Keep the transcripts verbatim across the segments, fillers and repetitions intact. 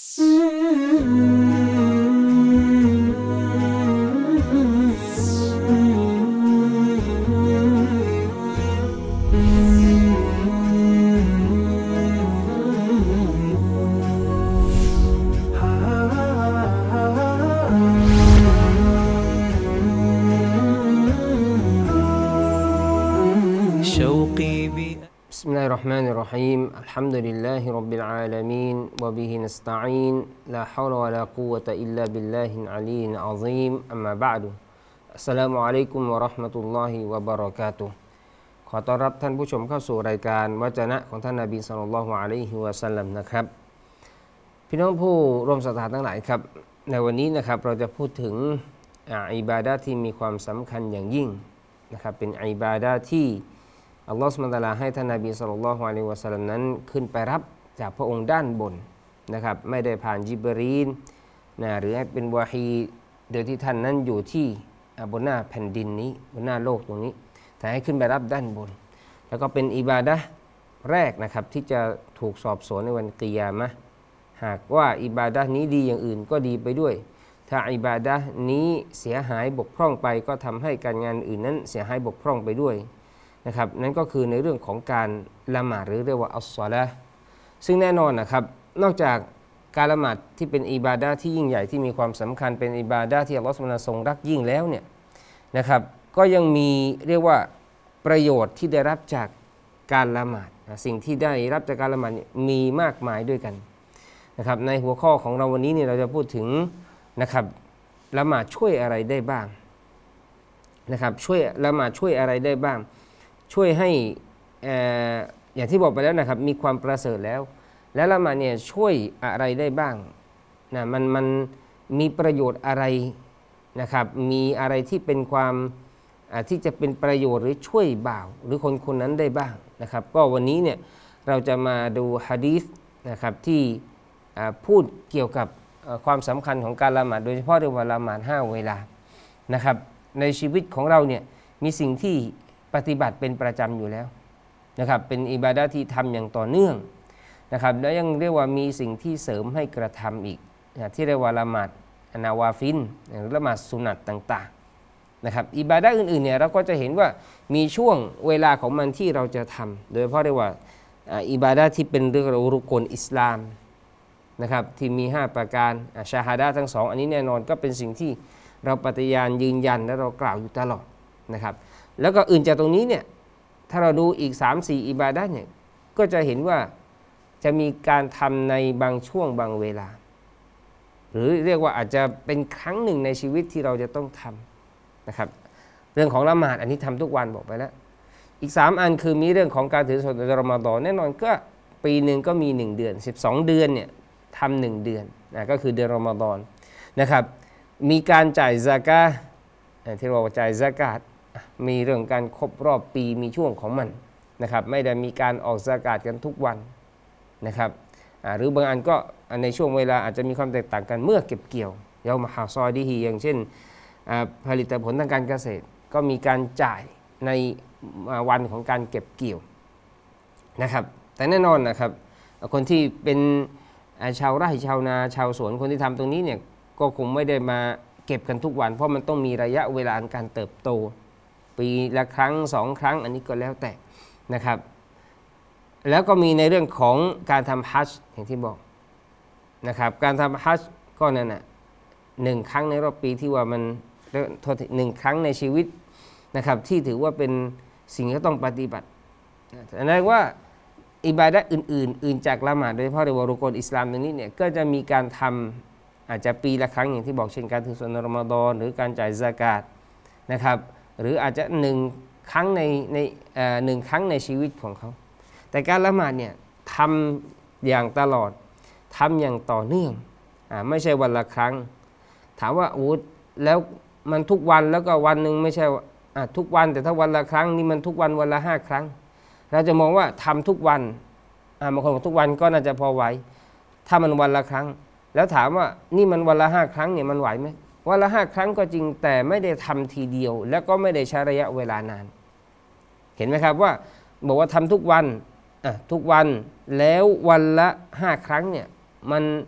بسم الله الرحمن الرحيم الحمد لله رب العالمين وبه نستعين لا حول ولا قوة إلا بالله العلي العظيم أما بعد السلام عليكم ورحمة الله وبركاته ขอต้อนรับท่านผู้ชมเข้าสู่รายการวจนะของท่านนบีศ็อลลัลลอฮุอะลัยฮิวะซัลลัมนะครับพี่น้องผู้ร่วมศรัทธาทั้งหลายครับในวันนี้นะครับเราจะพูดถึงอิบาดะห์ที่มีความสำคัญอย่างยิ่งนะครับเป็นอิบาดะห์ที่อัลลอฮฺซุบฮานะฮูวะตะอาลาให้ท่านนบีศ็อลลัลลอฮุอะลัยฮิวะซัลลัมนั้นขึ้นไปรับจากพระองค์ด้านบนนะครับไม่ได้ผ่านญิบรีลนะหรือให้เป็นวะฮีโดยที่ท่านนั้นอยู่ที่บนหน้าแผ่นดินนี้บนหน้าโลกตรงนี้แต่ให้ขึ้นไปรับด้านบนแล้วก็เป็นอิบาดะห์แรกนะครับที่จะถูกสอบสวนในวันกิยามะห์หากว่าอิบาดะห์นี้ดีอย่างอื่นก็ดีไปด้วยถ้าอิบาดะห์นี้เสียหายบกพร่องไปก็ทำให้การงานอื่นนั้นเสียหายบกพร่องไปด้วยนะครับนั่นก็คือในเรื่องของการละหมาดหรือเรียกว่าอัสศอลาห์ซึ่งแน่นอนนะครับนอกจากการละหมาดที่เป็นอิบาดะห์ที่ยิ่งใหญ่ที่มีความสำคัญเป็นอิบาดะห์ที่อัลเลาะห์ซุบฮานะฮูวะตะอาลาทรงรักยิ่งแล้วเนี่ยนะครับก็ยังมีเรียกว่าประโยชน์ที่ได้รับจากการละหมาดสิ่งที่ได้รับจากการละหมาดมีมากมายด้วยกันนะครับในหัวข้อของเราวันนี้เนี่ยเราจะพูดถึงนะครับละหมาดช่วยอะไรได้บ้างนะครับช่วยละหมาดช่วยอะไรได้บ้างช่วยให้เอ่ออย่างที่บอกไปแล้วนะครับมีความประเสริฐแล้วและละหมาดเนี่ยช่วยอะไรได้บ้างนะมันมันมีประโยชน์อะไรนะครับมีอะไรที่เป็นความที่จะเป็นประโยชน์หรือช่วยบ่าวหรือคนคนนั้นได้บ้างนะครับก็วันนี้เนี่ยเราจะมาดูหะดีษนะครับที่พูดเกี่ยวกับความสำคัญของการละหมาดโดยเฉพาะเรื่องละหมาดห้าเวลานะครับในชีวิตของเราเนี่ยมีสิ่งที่ปฏิบัติเป็นประจำอยู่แล้วนะครับเป็นอิบาดะห์ที่ทำอย่างต่อเนื่องนะครับและยังเรียกว่ามีสิ่งที่เสริมให้กระทำอีกนะที่เรียกว่าละหมาดนาวาฟิลหรือละหมาดสุนัตต่างๆนะครับอิบาดะห์อื่นๆเนี่ยเราก็จะเห็นว่ามีช่วงเวลาของมันที่เราจะทำโดยเฉพาะเรียกว่าอิบาดะห์ที่เป็นเรื่องรุกนอิสลามนะครับที่มีห้าประการชาฮาดะห์ทั้งสองอันนี้แน่นอนก็เป็นสิ่งที่เราปฏิญาณยืนยันและเรากล่าวอยู่ตลอดนะครับแล้วก็อื่นจากตรงนี้เนี่ยถ้าเราดูอีก สามสี่ อิบาดะห์เนี่ยก็จะเห็นว่าจะมีการทำในบางช่วงบางเวลาหรือเรียกว่าอาจจะเป็นครั้งหนึ่งในชีวิตที่เราจะต้องทำนะครับเรื่องของละหมาดอันนี้ทำทุกวันบอกไปแล้วอีกสามอันคือมีเรื่องของการถือศีลในรอมฎอนแน่นอนก็ปีหนึ่งก็มีหนึ่งเดือนสิบสองเดือนเนี่ยทำหนึ่งเดือนนะก็คือเดือนรอมฎอนนะครับมีการจ่ายซะกาตที่เราจ่ายซะกาตมีเรื่องการครบรอบปีมีช่วงของมันนะครับไม่ได้มีการออกซะกาตกันทุกวันนะครับหรือบางอันก็ในช่วงเวลาอาจจะมีความแตกต่างกันเมื่อเก็บเกี่ยวเยามาฮาซอดีฮีอย่างเช่นผลิตผลทางการเกษตรก็มีการจ่ายในวันของการเก็บเกี่ยวนะครับแต่แน่นอนนะครับคนที่เป็นชาวไร่ชาวนาชาวสวนคนที่ทำตรงนี้เนี่ยก็คงไม่ได้มาเก็บกันทุกวันเพราะมันต้องมีระยะเวลาการเติบโตปีละครั้งสองครั้งอันนี้ก็แล้วแต่นะครับแล้วก็มีในเรื่องของการทำฮัจญ์อย่างที่บอกนะครับการทำฮัจญ์ก็นั่นน่ะหนึ่งครั้งในรอบปีที่ว่ามันหนึ่งครั้งในชีวิตนะครับที่ถือว่าเป็นสิ่งที่ต้องปฏิบัติอันนั้นว่าอิบาดะห์อื่นๆอื่นจากละหมาดโดยเฉพาะในวรุกลอิสลามตรงนี้เนี่ยก็จะมีการทำอาจจะปีละครั้งอย่างที่บอกเช่นการถือศีลในรอมฎอนหรือการจ่ายซะกาตนะครับหรืออาจจะหนึ่งครั้งในในหนึ่งครั้งในชีวิตของเขาแต่การละหมาดเนี่ยทำอย่างตลอดทำอย่างต่อเนื่องอ่าไม่ใช่วันละครั้งถามว่าโอ้แล้วมันทุกวันแล้วก็วันหนึ่งไม่ใช่อ่าทุกวันแต่ถ้าวันละครั้งนี่มันทุกวันวันละห้าครั้งเราจะมองว่าทำทุกวันอ่าบางคนบอกทุกวันก็น่าจะพอไหวถ้ามันวันละครั้งแล้วถามว่านี่มันวันละห้าครั้งเนี่ยมันไหวไหมวันละห้าครั้งก็จริงแต่ไม่ได้ทำทีเดียวแล้วก็ไม่ได้ใช้ระยะเวลานานเห็นไหมครับว่าบอกว่าทำทุกวันอ่ะทุกวันแล้ววันละห้าครั้งเนี่ยมัน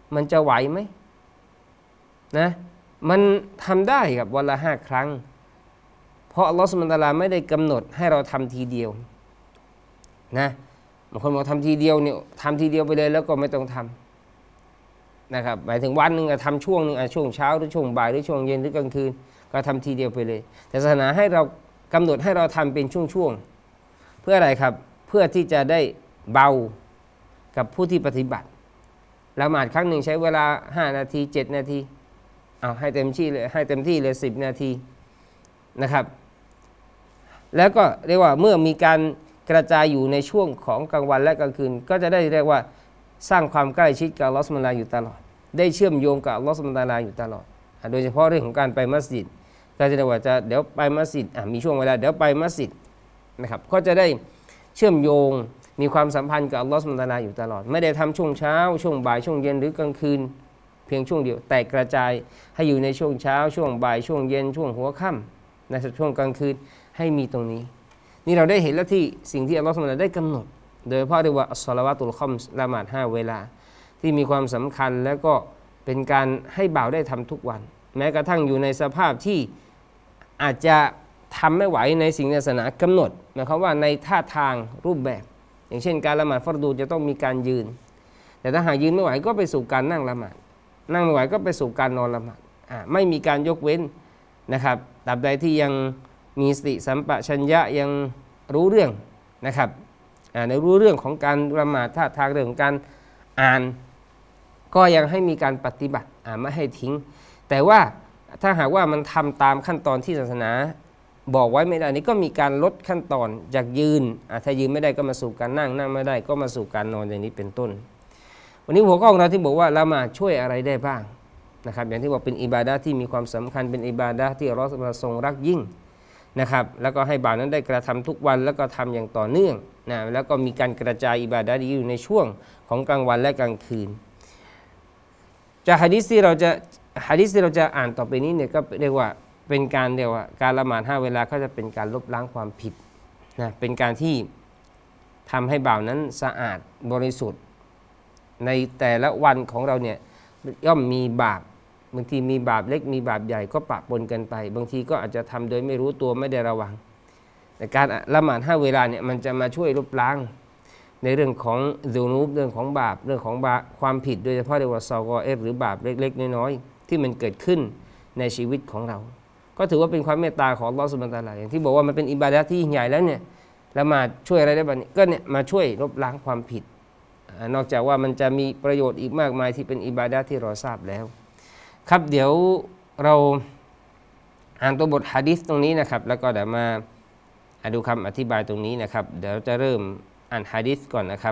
มันจะไหวไหมนะมันทำได้ครับวันละห้าครั้งเพราะอัลลอฮฺซุบฮานะฮูวะตะอาลาไม่ได้กำหนดให้เราทำทีเดียวนะบางคนบอกทำทีเดียวเนี่ยทำทีเดียวไปเลยแล้วก็ไม่ต้องทำนะครับหมายถึงวันหนึ่งทำช่วงหนึ่งช่วงเช้าหรือช่วงบ่ายหรือช่วงเย็นหรือกลางคืนก็ทำทีเดียวไปเลยแต่ศาสนาให้เรากำหนดให้เราทำเป็นช่วงๆเพื่ออะไรครับเพื่อที่จะได้เบากับผู้ที่ปฏิบัติละหมาดครั้งหนึ่งใช้เวลาห้านาทีเจ็ดนาทีเอาให้เต็มที่เลยให้เต็มที่เลยสิบนาทีนะครับแล้วก็เรียกว่าเมื่อมีการกระจายอยู่ในช่วงของกลางวันและกลางคืนก็จะได้เรียกว่าสร้างความใกล้ชิดกับอัลเลาะห์ซุบฮานะฮูวะตะอาลาอยู่ตลอดได้เชื่อมโยงกับอัลเลาะห์ซุบฮานะฮูวะตะอาลาอยู่ตลอดโดยเฉพาะเรื่องของการไปมัสยิดก็จะเรียกว่าจะเดี๋ยวไปมัสยิดมีช่วงเวลาเดี๋ยวไปมัสยิดนะครับก็จะได้เชื่อมโยงมีความสัมพันธ์กับอัลเลาะห์ซุบฮานะฮูวะตะอาลาอยู่ตลอดไม่ได้ทำช่วงเช้าช่วงบ่ายช่วงเย็นหรือกลางคืนเพียงช่วงเดียวแต่กระจายให้อยู่ในช่วงเช้าช่วงบ่ายช่วงเย็นช่วงหัวค่ำในช่วงกลางคืนให้มีตรงนี้นี่เราได้เห็นแล้วที่สิ่งที่อัลเลาะห์ซุบฮานะฮูวะตะอาลาได้กำหนดโดยเฉพาะเรียกว่าอัศลาวาตุลคอมส์ละหมาดห้าเวลาที่มีความสำคัญแล้วก็เป็นการให้บ่าวได้ทำทุกวันแม้กระทั่งอยู่ในสภาพที่อาจจะทำไม่ไหวในสิ่งศาสนากำหนดหมายความว่าในท่าทางรูปแบบอย่างเช่นการละหมาดฟัรดูจะต้องมีการยืนแต่ถ้าหากยืนไม่ไหวก็ไปสู่การนั่งละหมาดนั่งไม่ไหวก็ไปสู่การนอนละหมาดไม่มีการยกเว้นนะครับตราบใดที่ยังมีสติสัมปชัญญะยังรู้เรื่องนะครับในรู้เรื่องของการละหมาดท่าทางเรื่องของการอ่านก็ยังให้มีการปฏิบัติไม่ให้ทิ้งแต่ว่าถ้าหากว่ามันทำตามขั้นตอนที่ศาสนาบอกไว้ไม่ได้นี่ก็มีการลดขั้นตอนจากยืนถ้ายืนไม่ได้ก็มาสู่การนั่งนั่งไม่ได้ก็มาสู่การนอนอย่างนี้เป็นต้นวันนี้หัวข้อของเราที่บอกว่าละหมาดช่วยอะไรได้บ้างนะครับอย่างที่บอกเป็นอิบาดะห์ที่มีความสำคัญเป็นอิบาดะห์ที่อัลเลาะห์ทรงรักยิ่งนะครับแล้วก็ให้บ่าวนั้นได้กระทำทุกวันแล้วก็ทำอย่างต่อเนื่องนะแล้วก็มีการกระจายอิบาดะห์นี้อยู่ในช่วงของกลางวันและกลางคืนจากหะดีษที่เราจะหะดีษที่เราจะอ่านต่อไปนี้เนี่ยก็เรียกว่าเป็นการเรียกว่าการละหมาดห้าเวลาก็จะเป็นการลบล้างความผิดนะเป็นการที่ทำให้บ่าวนั้นสะอาดบริสุทธิ์ในแต่ละวันของเราเนี่ยย่อมมีบาปบางทีมีบาปเล็กมีบาปใหญ่ก็ปะปนกันไปบางทีก็อาจจะทำโดยไม่รู้ตัวไม่ได้ระวังแต่การละหมาดห้าเวลาเนี่ยมันจะมาช่วยลบล้างในเรื่องของซูนูบเรื่องของบาปเรื่องของบาปความผิดโดยเฉพาะเรียกว่าซอกอเอฟหรือบาปเล็กๆน้อยๆที่มันเกิดขึ้นในชีวิตของเราก็ถือว่าเป็นความเมตตาของอัลเลาะห์ซุบฮานะฮูวะตะอาลาอย่างที่บอกว่ามันเป็นอิบาดะห์ที่ยิ่งใหญ่แล้วเนี่ยละหมาดช่วยอะไรได้บ้างก็เนี่ยมาช่วยลบล้างความผิดนอกจากว่ามันจะมีประโยชน์อีกมากมายที่เป็นอิบาดะห์ที่เราทราบแล้วครับเดี๋ยวเราอ่านตัวบทหะดีษตรงนี้นะครับแล้วก็เดี๋ยวมาดูคำอธิบายตรงนี้นะครับเดี๋ยวจะเริ่มอ่านหะดีษก่อนนะครับ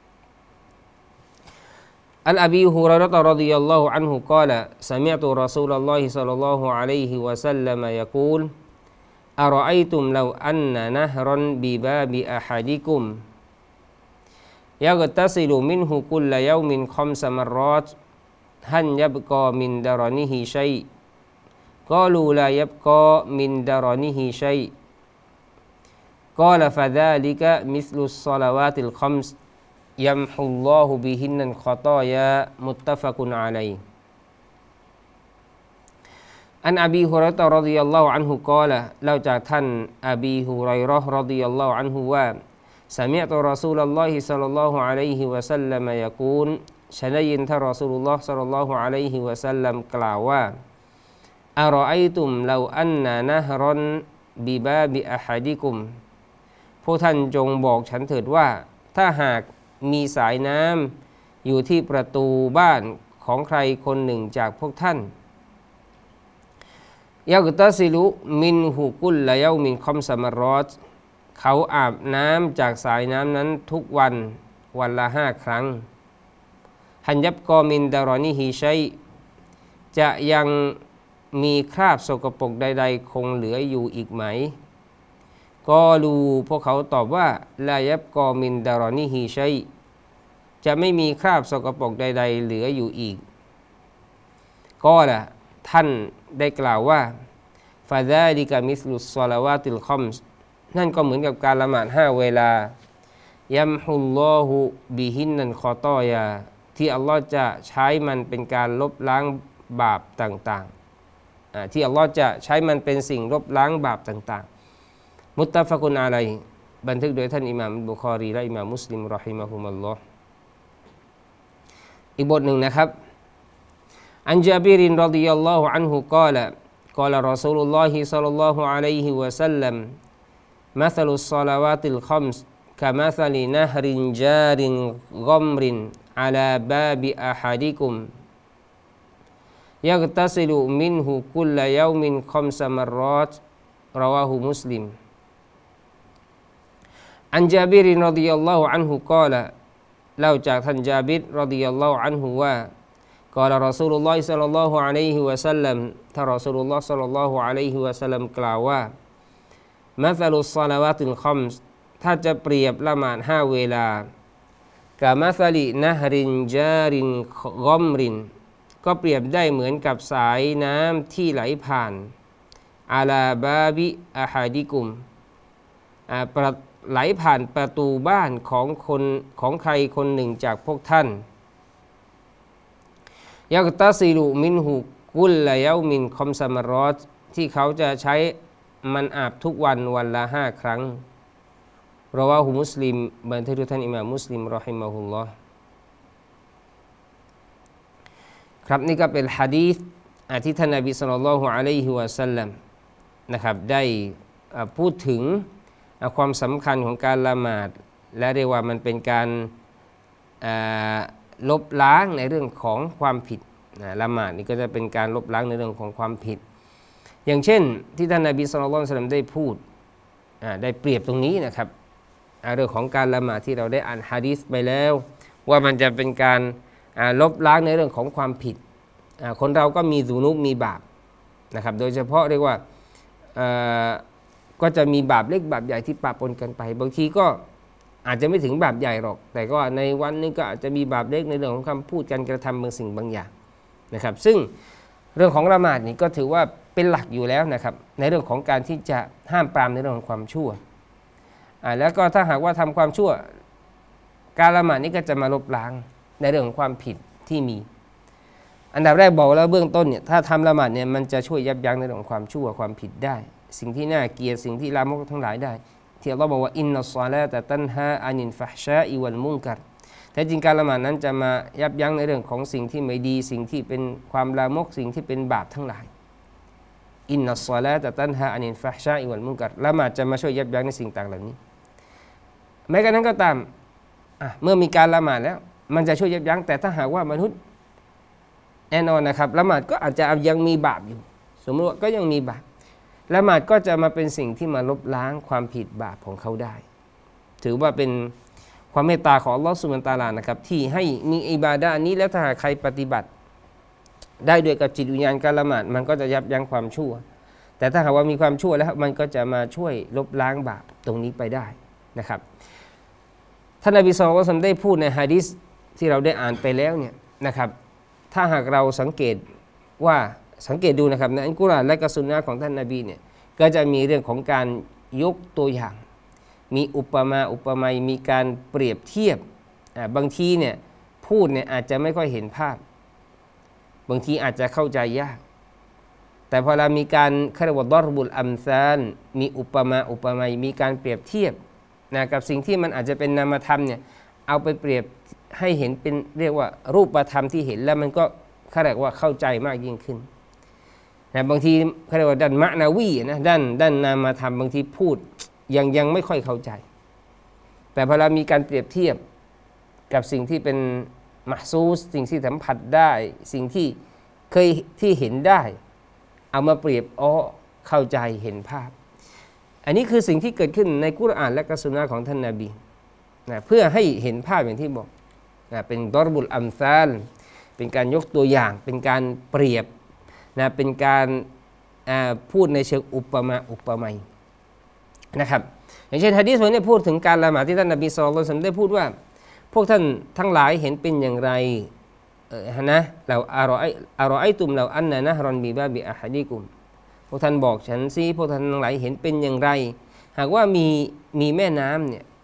อันอบีฮุรอยเราะฮ์รอฎิยัลลอฮุอันฮุกล่าวสมิอตุรอซูลุลลอฮิศ็อลลัลลอฮุอะลัยฮิวะซัลลัมยะกูลอะรออัยตุมลาอันนะนะฮรันบิบาบิอะฮะดิกุมยักตัซิลุมินฮุกุลยอมินคัมซะมัรรอตฮันยับกอมินดารอนิฮิชัยกอลูลายับกอมินดารอนิฮิชัยกอลฟะซาลิกะมิสลุศศอลาวาติลคัมส์ยัมฮุลลอฮุบิฮินนัลคอตอยามุตตะฟะกุนอะลัยฮิอันอบีฮุรอยเราะฮ์รอฎิยัลลอฮุอันฮุกล่าวเล่าจากท่านอบีฮุรอยเราะฮ์รอฎิยัลลอฮุอันฮุว่าสมิอตุรอซูลุลลอฮิศ็อลลัลลอฮุอะลัยฮิวะซัลลัมยะกูลฉันได้ยินท่านรอซูลุลลอฮ์ศ็อลลัลลอฮุอะลัยฮิวะซัลลัมกล่าวว่าอะรออัยตุมลาอันนะนะฮรันบิบาบิอะฮะดิกุมพวกท่านจงบอกฉันเถิดว่าถ้าหากมีสายน้ำอยู่ที่ประตูบ้านของใครคนหนึ่งจากพวกท่านยักตัซิลุมินหุกุลละยามินคัมซะมัรรอตเขาอาบน้ำจากสายน้ำนั้นทุกวันวันละห้าครั้งฮันยับกอมินดารอนิฮิชัยจะยังมีคราบสกปรกใดๆคงเหลืออยู่อีกไหมกอลูพวกเขาตอบว่าลายับกอมินดารอนิฮิชัยจะไม่มีคราบสกปรกใดๆเหลืออยู่อีกก็ล่ะท่านได้กล่าวว่าฟาซาลิกะมิสลุศศอลาวาติลคัมส์นั่นก็เหมือนกับการละหมาดห้าเวลายัมฮุลลอฮุบิฮินนันคอตอยาทที่อัลลอฮ์จะใช้มันเป็นการลบล้างบาปต่างๆที่อัลลอฮ์จะใช้มันเป็นสิ่งลบล้างบาปต่างๆมุตตะฟะกุนอะลัยฮิบันทึกโดยท่านอิหม่ามบุคอรีและอิหม่ามมุสลิมรอฮิมะฮุมัลลอฮ์อีกบทหนึ่งนะครับอันญาบิรินรอฎิยัลลอฮุอันฮุกล่าวกล่าวรอซูลุลลอฮิศ็อลลัลลอฮุอะลัยฮิวะซัลลัมมัธลุศศอลาวาติลคัมส์กะมัธลินะฮรินญารินฆอมรินอะลาบาบิอะฮะดิกุมยักตัซิลุมินฮุกุลละยอมินคัมซะมัรรอตรอวาฮุมุสลิมอันญาบิรินรอฎิยัลลอฮุอันฮุกล่าวเล่าจากท่านญาบิรรอฎิยัลลอฮุอันฮุว่ากล่าวรอซูลุลลอฮิศ็อลลัลลอฮุอะลัยฮิวะซัลลัมท่านรอซูลุลลอฮ์ศ็อลลัลลอฮุอะลัยฮิวะซัลลัมกล่าวว่ามัธลุศศอลาวาติลคัมส์ถ้าจะเปรียบละหมาดห้าเวลากะมัธลินะฮรินญารินฆอมรินก็เปรียบได้เหมือนกับสายน้ำที่ไหลผ่านอาลาบาบิอะฮาดิกุมไหลผ่านประตูบ้านของคนของใครคนหนึ่งจากพวกท่านยักตัซิลุมินหุกุลละยอมินคอมซามารอตที่เขาจะใช้มันอาบทุกวันวันละห้าครั้งรอวาฮุมุสลิมบันทึกโดยท่านอิหม่ามมุสลิมรอฮิมะฮุลลอฮ์ครับนี่ก็เป็นหะดีษที่ท่านนบีศ็อลลัลลอฮุอะลัยฮิวะซัลลัมนะครับได้พูดถึงความสำคัญของการละหมาดและเรียกว่ามันเป็นการลบล้างในเรื่องของความผิดละหมาดนี่ก็จะเป็นการลบล้างในเรื่องของความผิดอย่างเช่นที่ท่านนบีศ็อลลัลลอฮุอะลัยฮิวะซัลลัมได้พูดได้เปรียบตรงนี้นะครับเรื่องของการละหมาดที่เราได้อ่านหะดีษไปแล้วว่ามันจะเป็นการลบล้างในเรื่องของความผิดคนเราก็มีซุนุบมีบาปนะครับโดยเฉพาะเรียกว่าก็จะมีบาปเล็กบาปใหญ่ที่ปะปนกันไปบางทีก็อาจจะไม่ถึงบาปใหญ่หรอกแต่ก็ในวันนึงก็อาจจะมีบาปเล็กในเรื่องของคำพูดการกระทำบางสิ่งบางอย่างนะครับซึ่งเรื่องของละหมาดนี่ก็ถือว่าเป็นหลักอยู่แล้วนะครับในเรื่องของการที่จะห้ามปรามในเรื่องของความชั่วแล้วก็ถ้าหากว่าทำความชั่วการละหมาดนี้ก็จะมาลบล้างในเรื่องของความผิดที่มีอันดับแรกบอกแล้วเบื้องต้นเนี่ยถ้าทำละหมาดเนี่ยมันจะช่วยยับยั้งในเรื่องของความชั่วความผิดได้สิ่งที่น่าเกลียดสิ่งที่ลามกทั้งหลายได้ที่อัลลอฮ์บอกว่าอินนัสศอลาตะตันฮาอานิลฟะฮชาอิวัลมุนกัรแท้จริงการละหมาดนั้นจะมายับยั้งในเรื่องของสิ่งที่ไม่ดีสิ่งที่เป็นความลามกสิ่งที่เป็นบาปทั้งหลายอินนัสศอลาตะตันฮาอานิลฟะฮชาอิวัลมุนกัรละหมาดจะมาช่วยยับยั้งในสิ่งต่างเหล่านี้แม้กระนั้นก็ตามเมื่อมีการละหมาดแล้วมันจะช่วยยับยั้งแต่ถ้าหากว่ามนุษย์แน่นอนนะครับละหมาดก็อาจจะยังมีบาปอยู่สมมติว่าก็ยังมีบาปละหมาดก็จะมาเป็นสิ่งที่มาลบล้างความผิดบาปของเขาได้ถือว่าเป็นความเมตตาของอัลลอฮฺซุบฮานะฮูวะตะอาลานะครับที่ให้มีอิบาดะห์นี้แล้วถ้าใครปฏิบัติได้ด้วยกับจิตวิญญาณการละหมาดมันก็จะยับยั้งความชั่วแต่ถ้าหากว่ามีความชั่วแล้วมันก็จะมาช่วยลบล้างบาปตรงนี้ไปได้นะครับท่านนบีศ็อลลัลลอฮุอะลัยฮิวะซัลลัมได้พูดในหะดีษที่เราได้อ่านไปแล้วเนี่ยนะครับถ้าหากเราสังเกตว่าสังเกตดูนะครับในอัลกุรอานและก็สุนนะห์ของท่านนบีเนี่ยก็จะมีเรื่องของการยกตัวอย่างมีอุปมาอุปไมยมีการเปรียบเทียบบางทีเนี่ยพูดเนี่ยอาจจะไม่ค่อยเห็นภาพบางทีอาจจะเข้าใจยากแต่พอเรามีการเขาเรียกว่าดอรบุลอัมซาลมีอุปมาอุปไมยมีการเปรียบเทียบนะกับสิ่งที่มันอาจจะเป็นนามธรรมเนี่ยเอาไปเปรียบให้เห็นเป็นเรียกว่ารูปธรรมที่เห็นแล้วมันก็เขาเรียกว่าเข้าใจมากยิ่งขึ้นนะบางทีเขาเรียกว่าด้านมะนาวีนะด้านด้านนามธรรมบางทีพูดยังยังไม่ค่อยเข้าใจแต่พอเรามีการเปรียบเทียบกับสิ่งที่เป็นมะซูสสิ่งที่สัมผัสได้สิ่งที่เคยที่เห็นได้เอามาเปรียบอ๋อเข้าใจเห็นภาพอันนี้คือสิ่งที่เกิดขึ้นในกุรอานและกัสซุนนะห์ของท่านนบีนะเพื่อให้เห็นภาพอย่างที่บอกนะเป็นดอรบุลอัมซาลเป็นการยกตัวอย่างเป็นการเปรียบนะเป็นการพูดในเชิงอุปมาอุปไมยนะครับอย่างเช่นหะดีษนี้พูดถึงการละหมาดที่ท่านนบีศ็อลลัลลอฮุอะลัยฮิวะซัลลัมได้พูดว่าพวกท่านทั้งหลายเห็นเป็นอย่างไรเออนะเราอารอไออารอไอตุมเราอันนะนะรอนบีบาบิอะฮะดีกุมพวกท่านบอกฉันซิพวกท่านทั้งหลายเห็นเป็นอย่างไรหากว่ามีมีแม่น้ำเนี่ย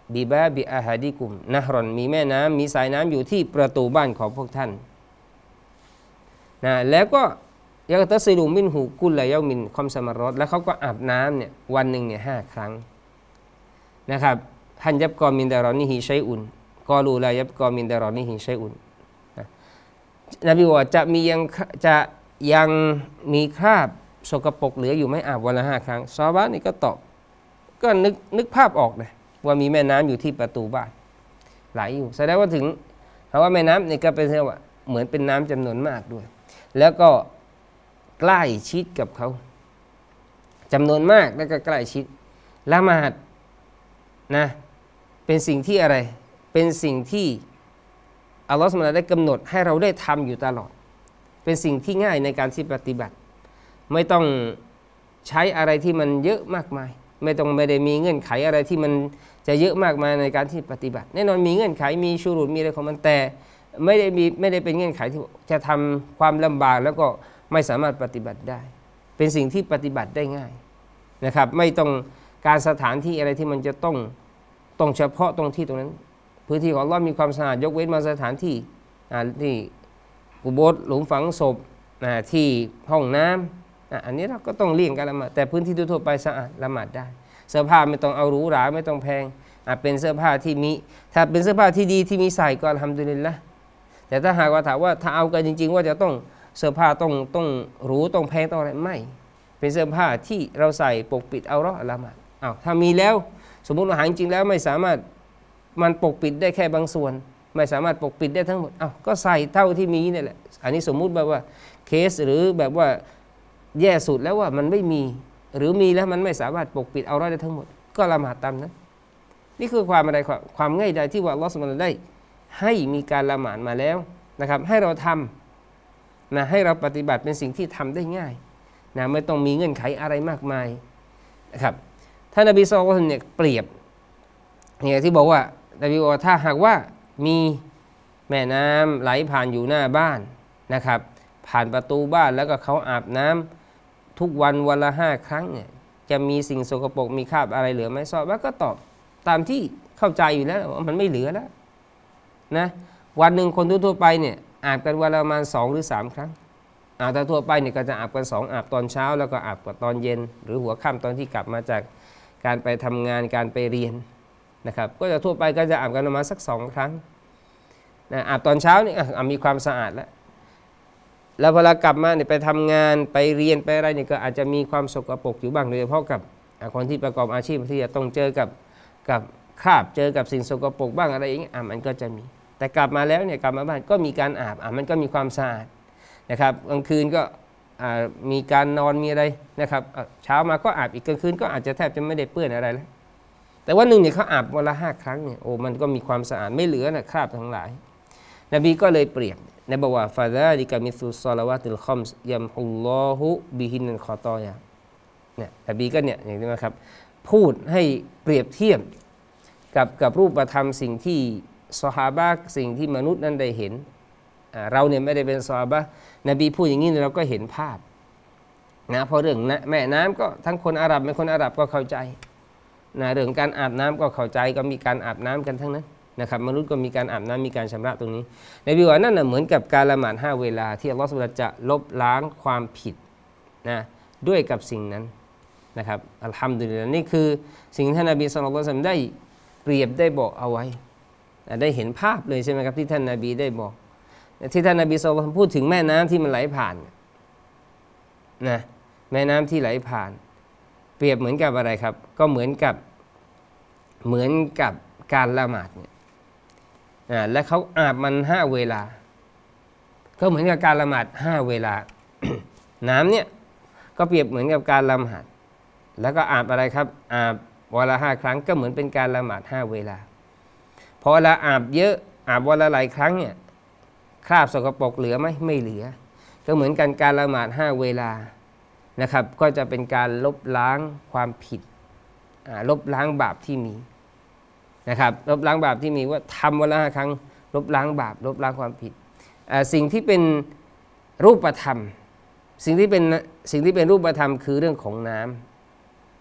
บิบาบิอาฮาดิกุมนะฮรอนมีแม่น้ำมีสายน้ำอยู่ที่ประตูบ้านของพวกท่านนะแล้วก็ยักตัสลุมินหูกุลละยามินคอมสมารอดแล้วเขาก็อาบน้ำเนี่ยวันหนึ่งเนี่ยห้าครั้งนะครับฮันยับกอมินดารอนิฮิชัยอุนกอลูลายับกอมินดารอนิฮิชัยอุนนบีว่าจะมียังจะยังมีคราบสกปรกเหลืออยู่ไหมอาบวันละห้าครั้งซอฮาบะห์นี่ก็ตอบก็นึกนึกภาพออกนะว่ามีแม่น้ำอยู่ที่ประตูบ้านไหลอยู่แสดงว่าถึงเพราะว่าแม่น้ำนี่ก็เป็นเรียกว่าเหมือนเป็นน้ำจำนวนมากด้วยแล้วก็ใกล้ชิดกับเขาจำนวนมากแล้วก็ใกล้ชิดละหมาดนะเป็นสิ่งที่อะไรเป็นสิ่งที่อัลลอฮฺซุบฮานะฮูวะตะอาลาได้กำหนดให้เราได้ทำอยู่ตลอดเป็นสิ่งที่ง่ายในการที่ปฏิบัติไม่ต้องใช้อะไรที่มันเยอะมากมายไม่ต้องไม่ได้มีเงื่อนไขอะไรที่มันจะเยอะมากมายในการที่ปฏิบัติแน่นอนมีเงื่อนไขมีชูรุตมีอะไรของมันแต่ไม่ได้มีไม่ได้เป็นเงื่อนไขที่จะทำความลำบากแล้วก็ไม่สามารถปฏิบัติได้เป็นสิ่งที่ปฏิบัติได้ง่ายนะครับไม่ต้องการสถานที่อะไรที่มันจะต้องต้องเฉพาะตรงที่ตรงนั้นพื้นที่ของอัลเลาะห์มีความสะอาดยกเว้นมาสถานที่ที่กุโบร์หลุมฝังศพที่ห้องน้ำอันนี้เราก็ต้องเลี่ยงการละหมาดแต่พื้นที่ทั่วไปสะอาดละหมาดได้เสื้อผ้าไม่ต้องเอาหรูหราไม่ต้องแพงเป็นเสื้อผ้าที่มีถ้าเป็นเสื้อผ้าที่ดีที่มีใส่ก็อัลฮัมดุลิลละห์แต่ถ้าหากว่าถามว่าถ้าเอากันจริงๆว่าจะต้องเสื้อผ้าต้องต้องหรูต้องแพงต้องอะไรไม่เป็นเสื้อผ้าที่เราใส่ปกปิดเอาเราะห์ละหมาดอ้าวถ้ามีแล้วสมมุติว่าหาจริงๆแล้วไม่สามารถมันปกปิดได้แค่บางส่วนไม่สามารถปกปิดได้ทั้งหมดอ้าวก็ใส่เท่าที่มีนี่แหละอันนี้สมมุติแบบว่าเคสหรือแบบว่าแย่สุดแล้วว่ามันไม่มีหรือมีแล้วมันไม่สามารถปกปิดเอาเราะห์ได้ทั้งหมดก็ละหมาดตามนั้นนี่คือความอะไรความความง่ายดายที่ว่าอัลเลาะห์ซุบฮานะฮูวะตะอาลาได้ให้มีการละหมาดมาแล้วนะครับให้เราทำนะให้เราปฏิบัติเป็นสิ่งที่ทำได้ง่ายนะไม่ต้องมีเงื่อนไขอะไรมากมายนะครับท่านนบีศ็อลลัลลอฮุอะลัยฮิวะซัลลัมเนี่ยเปรียบเนี่ยที่บอกว่านบีบอกว่าถ้าหากว่ามีแม่น้ำไหลผ่านอยู่หน้าบ้านนะครับผ่านประตูบ้านแล้วก็เขาอาบน้ำทุกวันวันละห้าครั้งเนี่ยจะมีสิ่งสกปรกมีคราบอะไรเหลือไหมซอฮาบะห์ก็ตอบตามที่เข้าใจอยู่แล้วว่ามันไม่เหลือแล้วนะวันหนึ่งคนทั่วไปเนี่ยอาบกันวันละประมาณสองหรือสามครั้งอาบแต่ทั่วไปเนี่ยก็จะอาบกันสองอาบตอนเช้าแล้วก็อาบตอนเย็นหรือหัวค่ำตอนที่กลับมาจากการไปทำงานการไปเรียนนะครับก็จะทั่วไปก็จะอาบกันประมาณสักสองครั้งนะอาบตอนเช้านี่มีความสะอาดแล้วแล้วเวลากลับมาเนี่ยไปทำงานไปเรียนไปอะไรเนี่ยก็อาจจะมีความสกปรกอยู่บ้างโดยเฉพาะกับคนที่ประกอบอาชีพที่จะต้องเจอกับกับคราบเจอกับสิ่งสกปรกบ้างอะไรอย่างเงี้ยมันก็จะมีแต่กลับมาแล้วเนี่ยกลับมาบ้านก็มีการอาบอ่ะมันก็มีความสะอาดนะครับกลางคืนก็มีการนอนมีอะไรนะครับเช้ามาก็อาบอีกกลางคืนก็อาจจะแทบจะไม่ได้เปื้อนอะไรแล้วแต่ว่าหนึ่งเนี่ยเขาอาบวันละห้าครั้งเนี่ยโอ้มันก็มีความสะอาดไม่เหลือนะคราบทั้งหลายนบีก็เลยเปรียบในบอกว่าฟาซาลิกามิซุศอลาวาติลคอมส์ยัมฮุลลอฮุบิฮินัลคอตอยาเนี่ยนบีก็เนี่ยอย่างนี้นะครับพูดให้เปรียบเทียบกับกับรูปธรรมสิ่งที่ซอฮาบะห์สิ่งที่มนุษย์นั้นได้เห็นเราเนี่ยไม่ได้เป็นซอฮาบะห์นบีพูดอย่างนี้เราก็เห็นภาพนะเพราะเรื่องนะแม่น้ำก็ทั้งคนอาหรับไม่คนอาหรับก็เข้าใจนะเรื่องการอาบน้ำก็เข้าใจก็มีการอาบน้ำกันทั้งนั้นนะครับมนุษย์ก็มีการอาบน้ำมีการชำระตรงนี้นบีว่านั่นน่ะเหมือนกับการละหมาดห้าเวลาที่อัลลอฮฺซุบฮานะฮูวะตะอาลาจะลบล้างความผิดนะด้วยกับสิ่งนั้นนะครับอัลฮัมดุลิลลาห์นี่คือสิ่งที่ท่านนบีศ็อลลัลลอฮุอะลัยฮิวะซัลลัมได้เปรียบได้บอกเอาไว้ได้เห็นภาพเลยใช่ไหมครับที่ท่านนบีได้บอกที่ท่านนบีศ็อลลัลลอฮุอะลัยฮิวะซัลลัมพูดถึงแม่น้ำที่มันไหลผ่านนะแม่น้ำที่ไหลผ่านเปรียบเหมือนกับอะไรครับก็เหมือนกับเหมือนกับการละหมาดเนี่ยและเขาอาบมันห้าเวลาก็เหมือนกับการละหมาดห้าเวลา น้ำเนี่ยก็เปรียบเหมือนกับการละหมาดแล้วก็อาบอะไรครับอาบวันละห้าครั้งก็เหมือนเป็นการละหมาดห้าเวลาพอเวลาอาบเยอะอาบวันละหลายครั้งเนี่ยคราบสกปรกเหลือไหมไม่เหลือก็เหมือนกันการละหมาดห้าเวลานะครับก็จะเป็นการลบล้างความผิดลบล้างบาปที่มีนะครับลบล้างบาปที่มีว่าทำวันละห้าครั้งลบล้างบาปลบล้างความผิดสิ่งที่เป็นรูปธรรมสิ่งที่เป็นสิ่งที่เป็นรูปธรรมคือเรื่องของน้ำ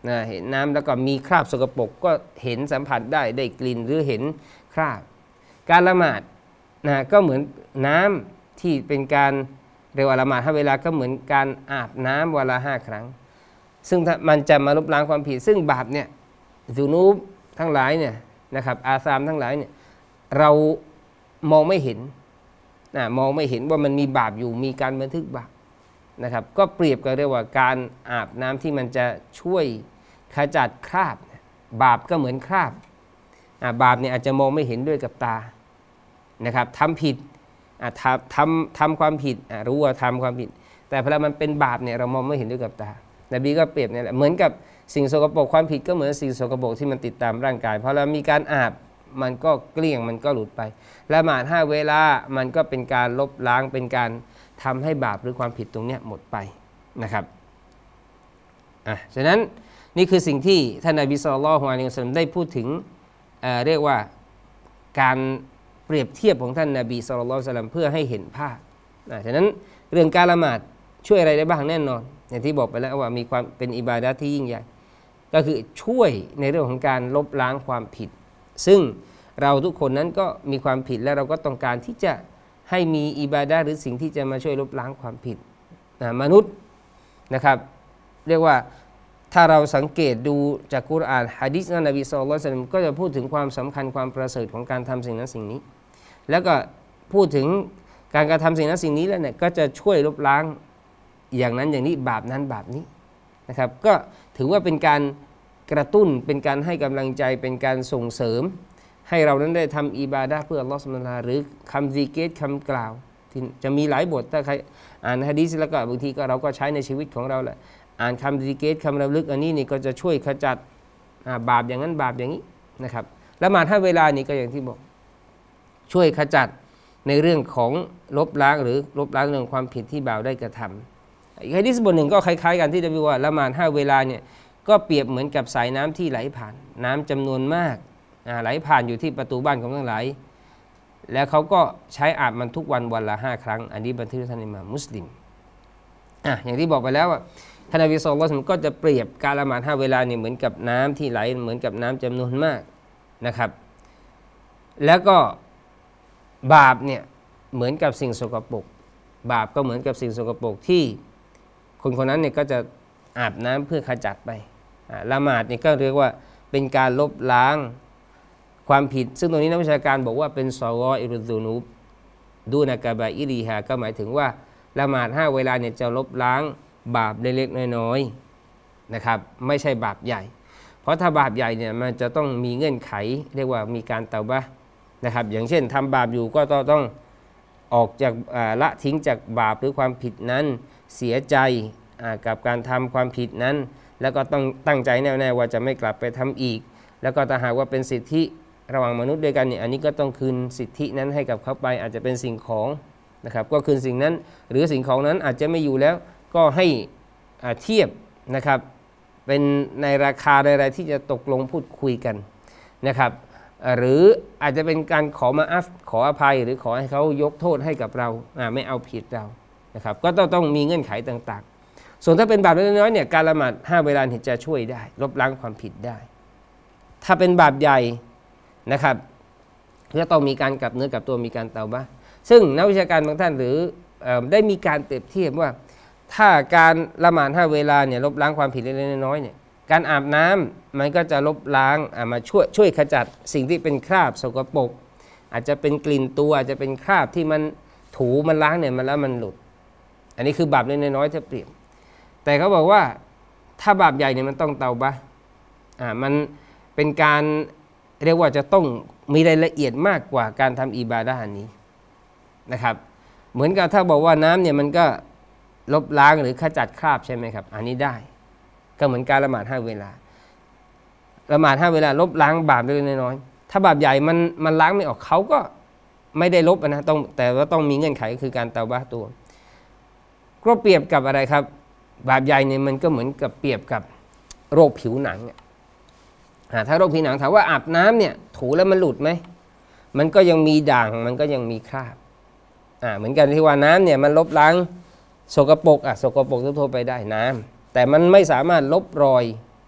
นะเห็นน้ำแล้วก็มีคราบสกปรกก็เห็นสัมผัสได้ได้กลิ่นหรือเห็นคราบการละหมาดนะก็เหมือนน้ำที่เป็นการเรียกว่าละหมาดห้าเวลาก็เหมือนการอาบน้ำวันละห้าครั้งซึ่งมันจะมาลบล้างความผิดซึ่งบาปเนี่ยซุนูบทั้งหลายเนี่ยนะครับอาซามทั้งหลายเนี่ยเรามองไม่เห็นนะมองไม่เห็นว่ามันมีบาปอยู่มีการบันทึกบาปนะครับก็เปรียบกับเรียกว่าการอาบน้ำที่มันจะช่วยขจัดคราบบาปก็เหมือนคราบบาปเนี่ยอาจจะมองไม่เห็นด้วยกับตานะครับทำผิดทำทำทำความผิดรู้ว่าทำความผิดแต่พอมันเป็นบาปเนี่ยเรามองไม่เห็นด้วยกับตานบีก็เปรียบเนี่ยแหละเหมือนกับสิ่งสกปรกความผิดก็เหมือนสิ่งสกปรกที่มันติดตามร่างกายพอเรามีการอาบมันก็เกลี้ยงมันก็หลุดไปละหมาดห้าเวลามันก็เป็นการลบล้างเป็นการทำให้บาปหรือความผิดตรงนี้หมดไปนะครับอ่ะฉะนั้นนี่คือสิ่งที่ท่านนบีศ็อลลัลลอฮุอะลัยฮิวะซัลลัมได้พูดถึง เอ่อ เรียกว่าการเปรียบเทียบของท่านนบีศ็อลลัลลอฮุอะลัยฮิวะซัลลัมเพื่อให้เห็นภาพนะฉะนั้นเรื่องการละหมาดช่วยอะไรได้บ้างแน่นอนอย่างที่บอกไปแล้วว่ามีความเป็นอิบาดะห์ที่ยิ่งใหญ่ก็คือช่วยในเรื่องของการลบล้างความผิดซึ่งเราทุกคนนั้นก็มีความผิดและเราก็ต้องการที่จะให้มีอิบาดะห์หรือสิ่งที่จะมาช่วยลบล้างความผิดนะมนุษย์นะครับเรียกว่าถ้าเราสังเกตดูจากกุรอานหะดีษของนบีศ็อลลัลลอฮุอะลัยฮิวะซัลลัมก็จะพูดถึงความสำคัญความประเสริฐของการทำสิ่งนั้นสิ่งนี้แล้วก็พูดถึงการกระทำสิ่งนั้นสิ่งนี้แล้วเนี่ยก็จะช่วยลบล้างอย่างนั้นอย่างนี้บาปนั้นบาปนี้นะครับก็ถือว่าเป็นการกระตุ้นเป็นการให้กำลังใจเป็นการส่งเสริมให้เรานั้นได้ทำอิบาดะห์เพื่ออัลลอฮฺซุบฮานะฮูวะตะอาลาหรือคำซิกรคำกล่าวที่จะมีหลายบทถ้าใครอ่านหะดีษแล้วก็บางทีก็เราก็ใช้ในชีวิตของเราแหละอ่านคำซิกรคำระลึกอันนี้นี่ก็จะช่วยขจัดบาปอย่างนั้นบาปอย่างนี้นะครับละหมาดห้าเวลานี่ก็อย่างที่บอกช่วยขจัดในเรื่องของลบล้างหรือลบล้างเรื่องความผิดที่บ่าวได้กระทำอีกหะดีษบทหนึ่งก็คล้ายๆกันที่จะบอกว่าละหมาดห้าเวลาเนี่ยก็เปรียบเหมือนกับสายน้ำที่ไหลผ่านน้ำจำนวนมากไหลผ่านอยู่ที่ประตูบ้านของทั้งหลายแล้วเขาก็ใช้อาบมันทุกวันวันละห้าครั้งอันนี้บันทึกท่านอิหม่ามมุสลิมอ่ะอย่างที่บอกไปแล้วว่าท่านนบีศ็อลลัลลอฮุอะลัยฮิวะซัลลัมก็จะเปรียบการละหมาดห้าเวลาเนี่ยเหมือนกับน้ำที่ไหลเหมือนกับน้ำจำนวนมากนะครับแล้วก็บาปเนี่ยเหมือนกับสิ่งสกปรกบาปก็เหมือนกับสิ่งสกปรกที่คนคนนั้นเนี่ยก็จะอาบน้ำเพื่อขจัดไปละหมาดนี่ก็เรียกว่าเป็นการลบล้างความผิดซึ่งตรงนี้นักวิชาการบอกว่าเป็นซอรออิรุซุนูบดูนากะบะอิริฮาก็หมายถึงว่าละหมาดห้าเวลาเนี่ยจะลบล้างบาปเล็กๆน้อยๆนะครับไม่ใช่บาปใหญ่เพราะถ้าบาปใหญ่เนี่ยมันจะต้องมีเงื่อนไขเรียกว่ามีการเตาบะห์นะครับอย่างเช่นทำบาปอยู่ก็ต้องออกจากละทิ้งจากบาปหรือความผิดนั้นเสียใจกับการทำความผิดนั้นแล้วก็ต้องตั้งใจแน่ๆว่าจะไม่กลับไปทำอีกแล้วก็ถ้าหากว่าเป็นสิทธิระหว่างมนุษย์ด้วยกันเนี่ยอันนี้ก็ต้องคืนสิทธินั้นให้กับเขาไปอาจจะเป็นสิ่งของนะครับก็คืนสิ่งนั้นหรือสิ่งของนั้นอาจจะไม่อยู่แล้วก็ให้เทียบนะครับเป็นในราคาใดๆที่จะตกลงพูดคุยกันนะครับหรืออาจจะเป็นการขอมาอัฟขออภัยหรือขอให้เขายกโทษให้กับเราไม่เอาผิดเรานะครับก็ต้องต้องมีเงื่อนไขต่างๆส่วนถ้าเป็นบาปเล็กน้อยเนี่ยการละหมาดห้าเวลาจะช่วยได้ลบล้างความผิดได้ถ้าเป็นบาปใหญ่นะครับก็ต้องมีการกลับเนื้อกลับตัวมีการเตาบะห์ซึ่งนักวิชาการบางท่านหรือได้มีการเปรียบเทียบว่าถ้าการละหมาดห้าเวลาเนี่ยลบล้างความผิดเล็กๆน้อยๆเนี่ยการอาบน้ำมันก็จะลบล้างมาช่วยช่วยขจัดสิ่งที่เป็นคราบสกปรกอาจจะเป็นกลิ่นตัวอาจจะเป็นคราบที่มันถูมันล้างเนี่ยมันแล้วมันหลุดอันนี้คือบาปเล็กๆน้อยๆถ้าเปรียบแต่เขาบอกว่าถ้าบาปใหญ่เนี่ยมันต้องเตาบะห์อ่ามันเป็นการเรียกว่าจะต้องมีรายละเอียดมากกว่าการทำอิบาดะห์นี้นะครับเหมือนกับถ้าบอกว่าน้ำเนี่ยมันก็ลบล้างหรือขจัดคราบใช่ไหมครับอันนี้ได้ก็เหมือนการละหมาดห้าเวลาละหมาดห้าเวลาลบล้างบาปเล็กๆน้อยๆถ้าบาปใหญ่มันมันล้างไม่ออกเขาก็ไม่ได้ลบนะต้องแต่ว่าต้องมีเงื่อนไขก็คือการเตาบะห์ตัวก็เปรียบกับอะไรครับบาปใหญ่เนี่ยมันก็เหมือนกับเปรียบกับโรคผิวหนังถ้าโรคผิวหนังถามว่าอาบน้ำเนี่ยถูแล้วมันหลุดไหมมันก็ยังมีด่างมันก็ยังมีคราบอ่าเหมือนกันที่ว่าน้ำเนี่ยมันลบล้างสกปรกอ่ะสกปรกทั่วไปได้น้ำแต่มันไม่สามารถลบรอย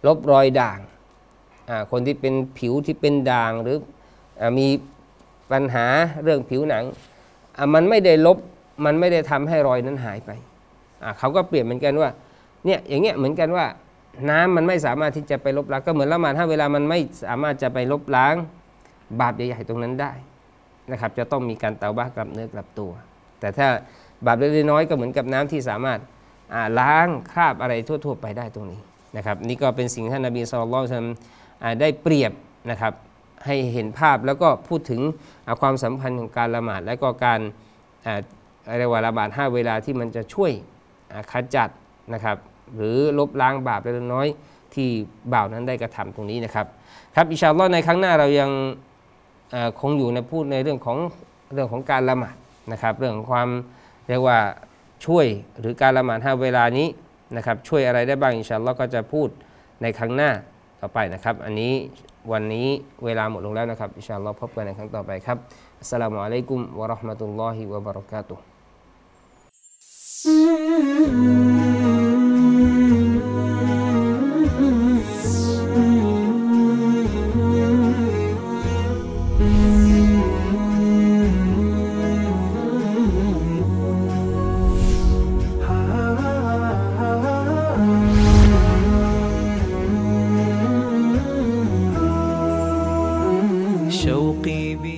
ลบรอยด่างคนที่เป็นผิวที่เป็นด่างหรือมีปัญหาเรื่องผิวหนังมันไม่ได้ลบมันไม่ได้ทำให้รอยนั้นหายไปเขาก็เปรียบเหมือนกันว่าเนี่ยอย่างเงี้ยเหมือนกันว่าน้ำมันไม่สามารถที่จะไปลบล้างก็เหมือนละหมาดถ้าเวลามันไม่สามารถจะไปลบล้างบาปใหญ่ๆตรงนั้นได้นะครับจะต้องมีการเตาบ้ากลับเนื้อกลับตัวแต่ถ้าบาปเล็กน้อยก็เหมือนกับน้ำที่สามารถล้างคราบอะไรทั่วๆไปได้ตรงนี้นะครับนี่ก็เป็นสิ่งที่ท่านนบีศ็อลลัลลอฮุอะลัยฮิวะซัลลัมได้เปรียบนะครับให้เห็นภาพแล้วก็พูดถึงความสัมพันธ์ของการละหมาดและก็การเรียกว่าละหมาดห้าเวลาที่มันจะช่วยขจัดนะครับหรือลบล้างบาปเล็กน้อยที่บ่าวนั้นได้กระทำตรงนี้นะครับครับอินชาอัลลอฮ์ในครั้งหน้าเรายังคงอยู่ในพูดในเรื่องของเรื่องของการละหมาดนะครับเรื่องของความเรียกว่าช่วยหรือการละหมาดห้าเวลานี้นะครับช่วยอะไรได้บ้างอินชาอัลลอฮ์ก็จะพูดในครั้งหน้าต่อไปนะครับอันนี้วันนี้เวลาหมดลงแล้วนะครับอินชาอัลลอฮ์พบกันในครั้งต่อไปครับอัสสลามุอะลัยกุมวะเราะห์มะตุลลอฮิวะบะเราะกาตุฮ์